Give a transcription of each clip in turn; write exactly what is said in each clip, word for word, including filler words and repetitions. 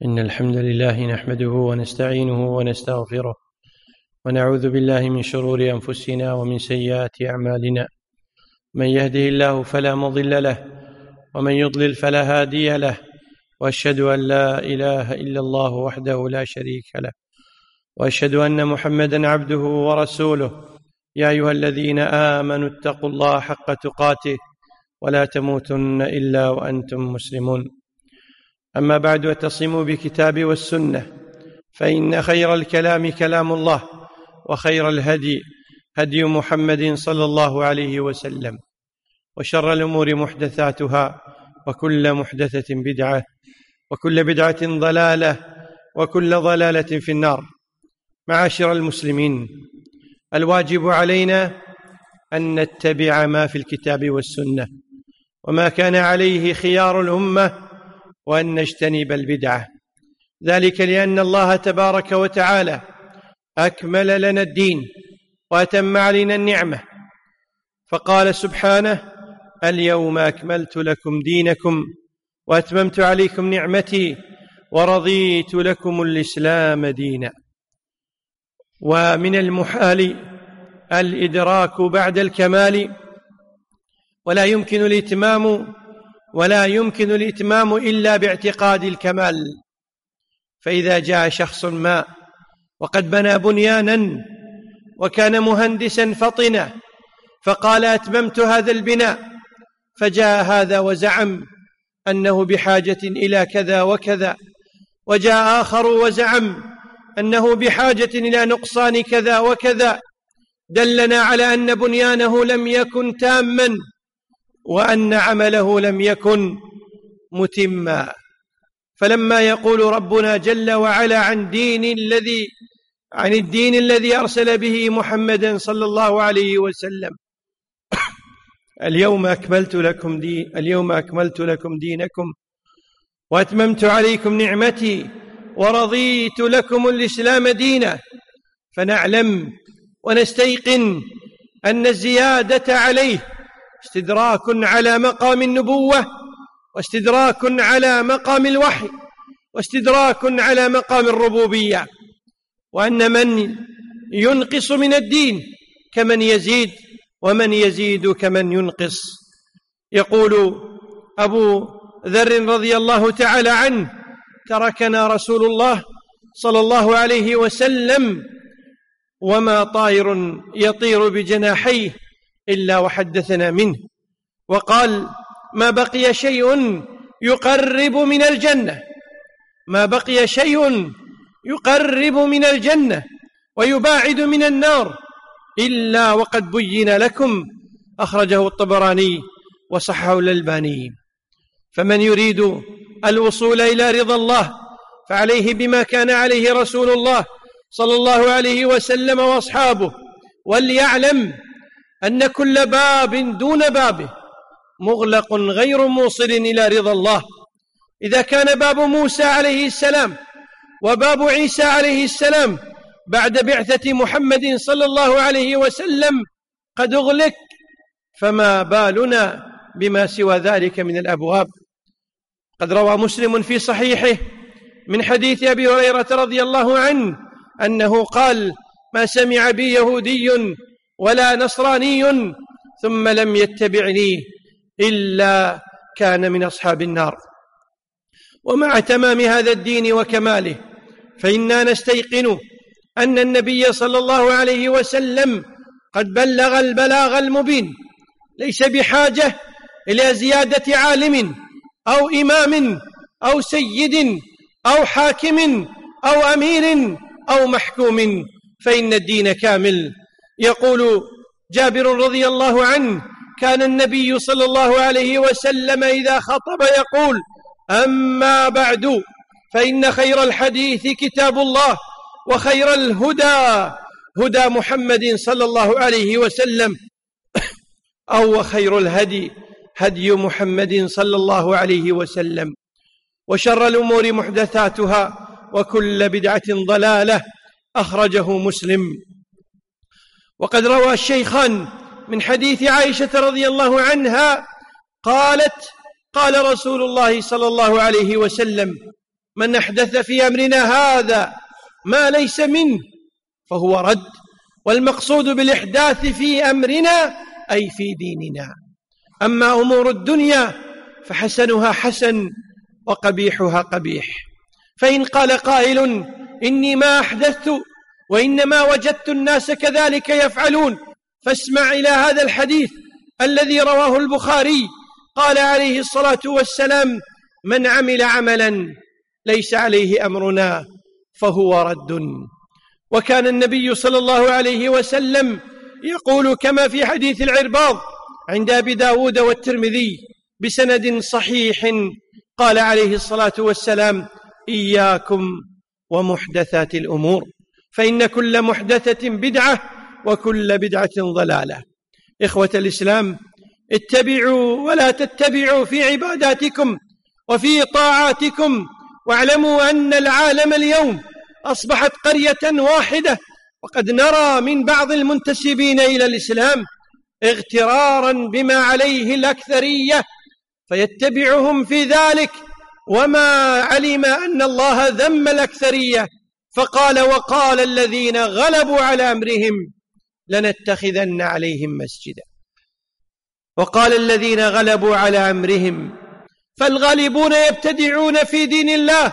إن الحمد لله نحمده ونستعينه ونستغفره ونعوذ بالله من شرور أنفسنا ومن سيئات أعمالنا. من يهده الله فلا مضل له ومن يضلل فلا هادي له، وأشهد أن لا إله إلا الله وحده لا شريك له، وأشهد أن محمدًا عبده ورسوله. يا أيها الذين آمنوا اتقوا الله حق تقاته ولا تموتن إلا وأنتم مسلمون. أما بعد، اعتصموا بالكتاب والسنة، فإن خير الكلام كلام الله، وخير الهدي هدي محمد صلى الله عليه وسلم، وشر الأمور محدثاتها، وكل محدثة بدعة، وكل بدعة ضلالة، وكل ضلالة في النار. معاشر المسلمين، الواجب علينا أن نتبع ما في الكتاب والسنة وما كان عليه خيار الأمة، وأن نجتنب البدعة، ذلك لأن الله تبارك وتعالى أكمل لنا الدين وأتم علينا النعمة، فقال سبحانه: اليوم أكملت لكم دينكم وأتممت عليكم نعمتي ورضيت لكم الإسلام دينا. ومن المحال الإدراك بعد الكمال، ولا يمكن الإتمام ولا يمكن الإتمام إلا باعتقاد الكمال. فإذا جاء شخص ما وقد بنى بنيانا وكان مهندسا فطنا فقال: أتممت هذا البناء، فجاء هذا وزعم أنه بحاجة إلى كذا وكذا، وجاء آخر وزعم أنه بحاجة إلى نقصان كذا وكذا، دلنا على أن بنيانه لم يكن تاما، وأن عمله لم يكن متما. فلما يقول ربنا جل وعلا عن دين الذي عن الدين الذي أرسل به محمدا صلى الله عليه وسلم: اليوم أكملت لكم دين اليوم أكملت لكم دينكم وأتممت عليكم نعمتي ورضيت لكم الإسلام دينا، فنعلم ونستيقن أن الزيادة عليه استدراك على مقام النبوة، واستدراك على مقام الوحي، واستدراك على مقام الربوبية، وأن من ينقص من الدين كمن يزيد، ومن يزيد كمن ينقص. يقول أبو ذر رضي الله تعالى عنه: تركنا رسول الله صلى الله عليه وسلم وما طائر يطير بجناحيه إلا وحدثنا منه، وقال: ما بقي شيء يقرب من الجنة ما بقي شيء يقرب من الجنة ويباعد من النار إلا وقد بين لكم. أخرجه الطبراني وصححه الألباني. فمن يريد الوصول إلى رضا الله فعليه بما كان عليه رسول الله صلى الله عليه وسلم وأصحابه، وليعلم أن كل باب دون بابه مغلق غير موصل إلى رضا الله. إذا كان باب موسى عليه السلام وباب عيسى عليه السلام بعد بعثة محمد صلى الله عليه وسلم قد أغلق، فما بالنا بما سوى ذلك من الأبواب. قد روى مسلم في صحيحه من حديث أبي هريرة رضي الله عنه أنه قال: ما سمع بي يهودي ولا نصراني ثم لم يتبعني إلا كان من أصحاب النار. ومع تمام هذا الدين وكماله، فإنا نستيقن أن النبي صلى الله عليه وسلم قد بلغ البلاغ المبين، ليس بحاجة إلى زيادة عالم أو إمام أو سيد أو حاكم أو أمير أو محكوم، فإن الدين كامل. يقول جابر رضي الله عنه: كان النبي صلى الله عليه وسلم إذا خطب يقول: أما بعد، فإن خير الحديث كتاب الله، وخير الهدى هدى محمد صلى الله عليه وسلم، أو خير الهدي هدي محمد صلى الله عليه وسلم، وشر الأمور محدثاتها، وكل بدعة ضلالة. أخرجه مسلم. وقد روى الشيخان من حديث عائشة رضي الله عنها قالت: قال رسول الله صلى الله عليه وسلم: من أحدث في أمرنا هذا ما ليس منه فهو رد. والمقصود بالإحداث في أمرنا أي في ديننا. أما أمور الدنيا فحسنها حسن وقبيحها قبيح. فإن قال قائل إني ما أحدثت وإنما وجدت الناس كذلك يفعلون، فاسمع إلى هذا الحديث الذي رواه البخاري. قال عليه الصلاة والسلام: من عمل عملا ليس عليه أمرنا فهو رد. وكان النبي صلى الله عليه وسلم يقول كما في حديث العرباض عند أبي داود والترمذي بسند صحيح، قال عليه الصلاة والسلام: إياكم ومحدثات الأمور فإن كل محدثة بدعة وكل بدعة ضلالة. إخوة الإسلام، اتبعوا ولا تتبعوا في عباداتكم وفي طاعاتكم، واعلموا أن العالم اليوم أصبحت قرية واحدة. وقد نرى من بعض المنتسبين إلى الإسلام اغترارا بما عليه الأكثرية فيتبعهم في ذلك، وما علم أن الله ذم الأكثرية فقال: وقال الذين غلبوا على أمرهم لنتخذن عليهم مسجدا. وقال الذين غلبوا على أمرهم، فالغالبون يبتدعون في دين الله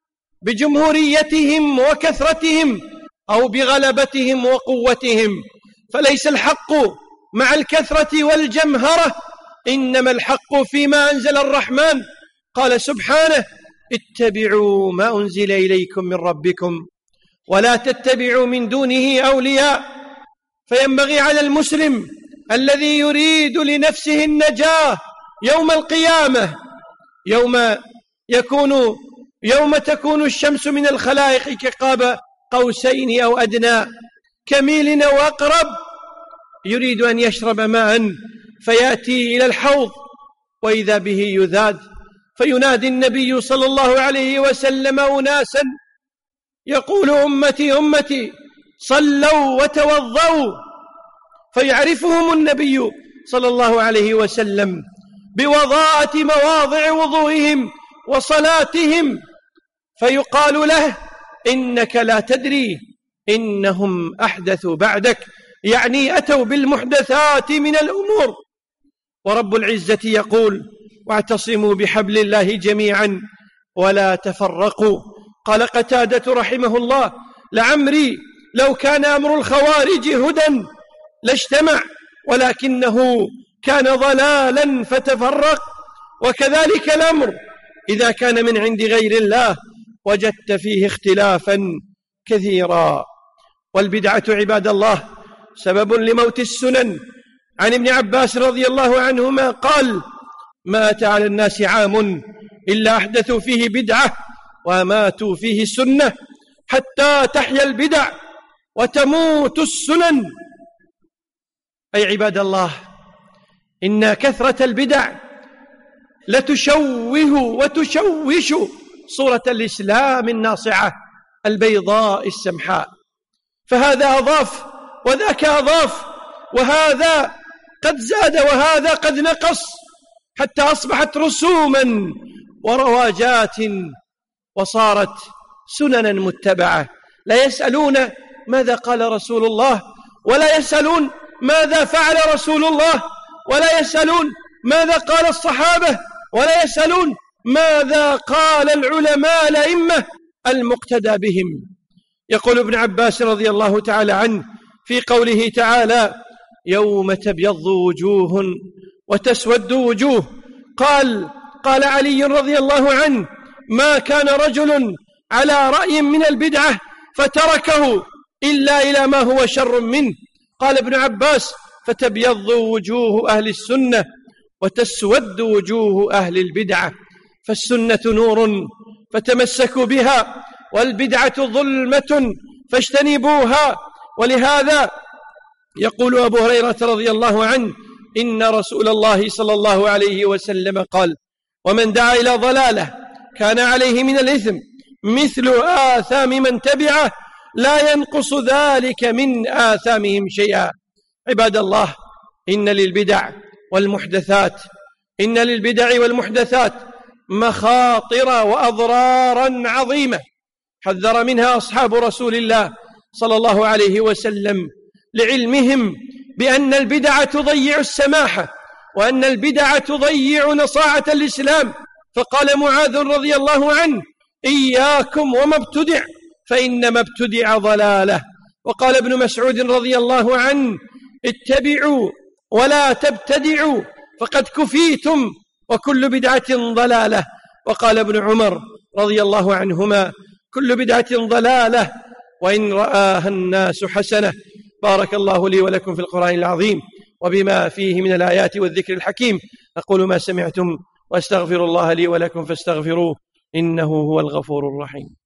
بجمهوريتهم وكثرتهم أو بغلبتهم وقوتهم، فليس الحق مع الكثرة والجمهرة، إنما الحق فيما أنزل الرحمن. قال سبحانه: اتبعوا ما أنزل إليكم من ربكم ولا تتبعوا من دونه أولياء. فينبغي على المسلم الذي يريد لنفسه النجاة يوم القيامة، يوم يكون يوم تكون الشمس من الخلائق كقاب قوسين أو أدنى، كميل أو أقرب، يريد أن يشرب ماء فيأتي إلى الحوض وإذا به يذاد، فينادي النبي صلى الله عليه وسلم أناسا يقول: أمتي أمتي صلوا وتوضوا، فيعرفهم النبي صلى الله عليه وسلم بوضاءة مواضع وضوئهم وصلاتهم، فيقال له: إنك لا تدري إنهم أحدثوا بعدك، يعني أتوا بالمحدثات من الأمور. ورب العزة يقول: واعتصموا بحبل الله جميعا ولا تفرقوا. قال قتادة رحمه الله: لعمري لو كان أمر الخوارج هدى لاجتمع، ولكنه كان ضلالا فتفرق. وكذلك الأمر إذا كان من عند غير الله وجدت فيه اختلافا كثيرا. والبدعة عباد الله سبب لموت السنن. عن ابن عباس رضي الله عنهما قال: مات على الناس عام إلا أحدثوا فيه بدعة وماتوا فيه السنة، حتى تحيا البدع وتموت السنن. أي عباد الله، إن كثرة البدع لتشوه وتشوش صورة الإسلام الناصعة البيضاء السمحاء، فهذا أضاف وذاك أضاف، وهذا قد زاد وهذا قد نقص، حتى أصبحت رسوما ورواجات وصارت سننا متبعة. لا يسألون ماذا قال رسول الله، ولا يسألون ماذا فعل رسول الله، ولا يسألون ماذا قال الصحابة، ولا يسألون ماذا قال العلماء الأئمة المقتدى بهم. يقول ابن عباس رضي الله تعالى عنه في قوله تعالى: يوم تبيض وجوه وتسود وجوه، قال قال علي رضي الله عنه: ما كان رجل على رأي من البدعة فتركه إلا إلى ما هو شر منه. قال ابن عباس: فتبيض وجوه أهل السنة وتسود وجوه أهل البدعة، فالسنة نور فتمسكوا بها، والبدعة ظلمة فاجتنبوها. ولهذا يقول أبو هريرة رضي الله عنه: إن رسول الله صلى الله عليه وسلم قال: ومن دعا إلى ضلالة كان عليه من الإثم مثل آثام من تبعه لا ينقص ذلك من آثامهم شيئا. عباد الله، إن للبدع والمحدثات إن للبدع والمحدثات مخاطر وأضرارا عظيمة حذر منها أصحاب رسول الله صلى الله عليه وسلم لعلمهم بأن البدع تضيع السماحة، وأن البدع تضيع نصاعة الإسلام. فقال معاذ رضي الله عنه: إياكم وما ابتدع فإنما ابتدع ضلالة. وقال ابن مسعود رضي الله عنه: اتبعوا ولا تبتدعوا فقد كفيتم وكل بدعة ضلالة. وقال ابن عمر رضي الله عنهما: كل بدعة ضلالة وإن رآها الناس حسنة. بارك الله لي ولكم في القرآن العظيم وبما فيه من الآيات والذكر الحكيم. أقول ما سمعتم وأستغفر الله لي ولكم فاستغفروه إنه هو الغفور الرحيم.